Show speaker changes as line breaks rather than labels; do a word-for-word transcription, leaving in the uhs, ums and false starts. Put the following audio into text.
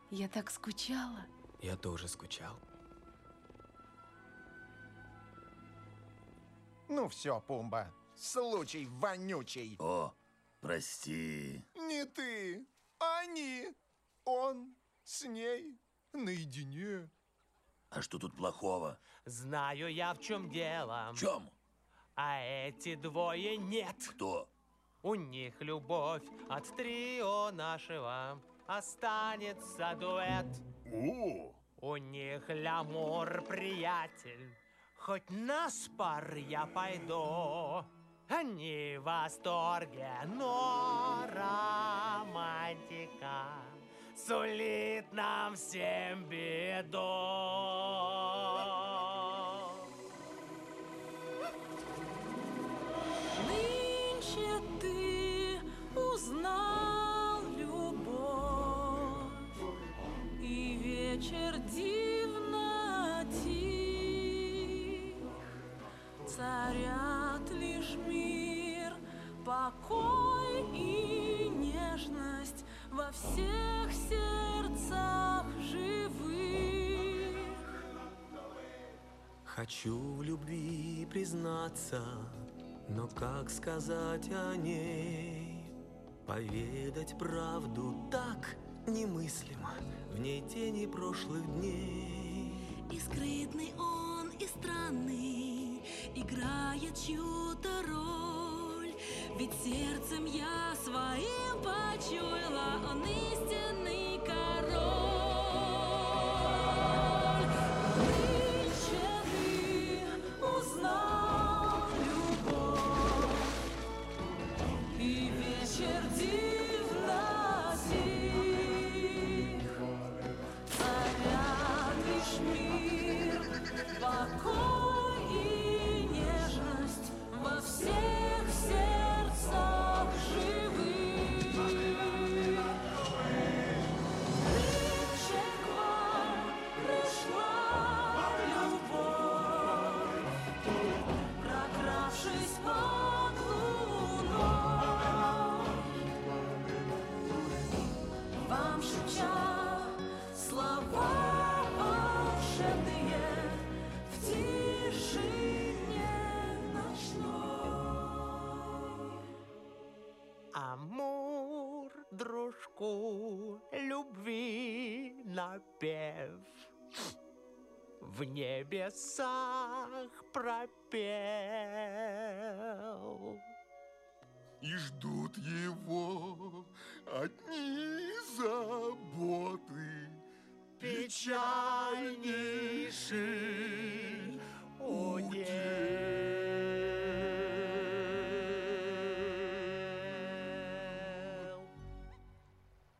Я так скучала.
Я тоже скучал.
Ну все, Пумба, случай вонючий.
О, прости.
Не ты, они. Он с ней наедине.
А что тут плохого?
Знаю я, в чем дело.
В чем?
А эти двое нет.
Кто?
У них любовь от трио нашего. Останется дуэт.
О!
У них лямур, приятель. Хоть на спар я пойду. Они в восторге, но романтика сулит нам всем беду.
Нынче ты узнал любовь, и вечер дивно тих. Царят лишь мир, покой и нежность во всех сердцах живых.
Хочу в любви признаться, но как сказать о ней? Поведать правду так немыслимо, в ней тени прошлых дней.
И скрытный он, и странный, играет чью-то роль. Ведь сердцем я своим почуяла, он истинный король. Нынче ты узнал любовь, и вечер дивно тих. Царят лишь мир, покой и нежность во всех сердцах живых. Нынче к вам пришла любовь, прокравшись под луной, вам шепча слова волшебные в тишине ночной.
Амур, дружку, любви напев в небесах пропел.
И ждут его одни заботы, печаль не